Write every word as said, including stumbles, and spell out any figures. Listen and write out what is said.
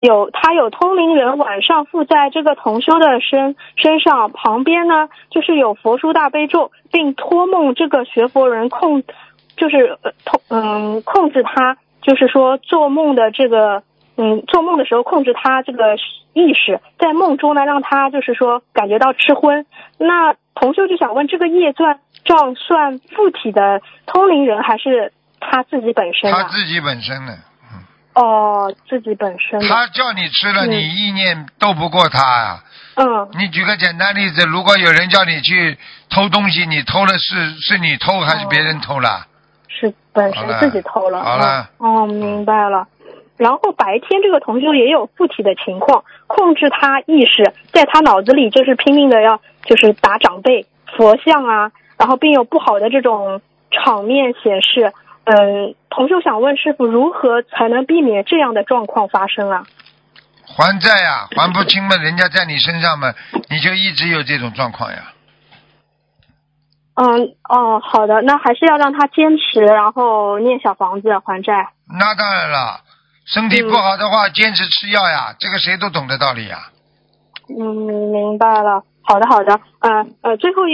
有他有通灵人晚上附在这个同修的身身上，旁边呢就是有佛书大悲咒，并托梦这个学佛人控，就是呃通嗯控制他，就是说做梦的这个嗯做梦的时候控制他这个意识，在梦中呢让他就是说感觉到吃荤。那同修就想问，这个业算账算附体的通灵人还是他自己本身啊？ 他自己本身的。 哦，自己本身的。 他叫你吃了， 嗯、 你意念斗不过他呀、啊。 嗯。 你举个简单例子，如果有人叫你去偷东西，你偷了是是你偷还是别人偷了？哦、 是本身自己偷了。 好了。 哦，明白了。然后白天这个同修也有附体的情况，控制他意识，在他脑子里就是拼命的要就是打长辈、佛像啊，然后并有不好的这种场面显示。嗯，同修想问师父，如何才能避免这样的状况发生啊？ 还债呀、啊，还不清嘛，人家在你身上嘛，你就一直有这种状况呀。 嗯，哦，好的，那还是要让他坚持，然后念小房子还债。 那当然了，身体不好的话，嗯、坚持吃药呀，这个谁都懂的道理呀。 嗯，明白了。好的，好的，呃呃，最后一。